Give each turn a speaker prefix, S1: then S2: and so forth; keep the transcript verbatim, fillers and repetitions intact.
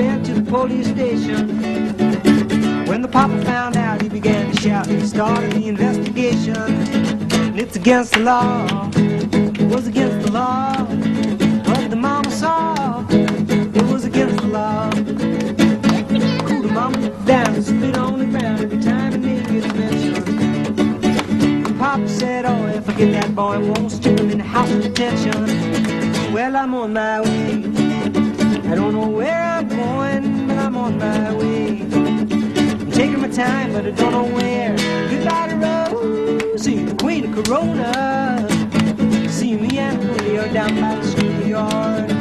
S1: sent to the police station. When the papa found out, he began to shout. He started the investigation. And it's against the law. It was against the law. But the mama saw it was against the law. Cool the mama down and spit on the ground every time the name gets mentioned. And Papa said, oh, if I get that boy, won't stick him in the house of detention. Well, I'm on my way. I don't know where I'm going, but I'm on my way. I'm taking my time, but I don't know where. Goodbye to Rosie, the queen of Corona. See me and Julio down by the schoolyard.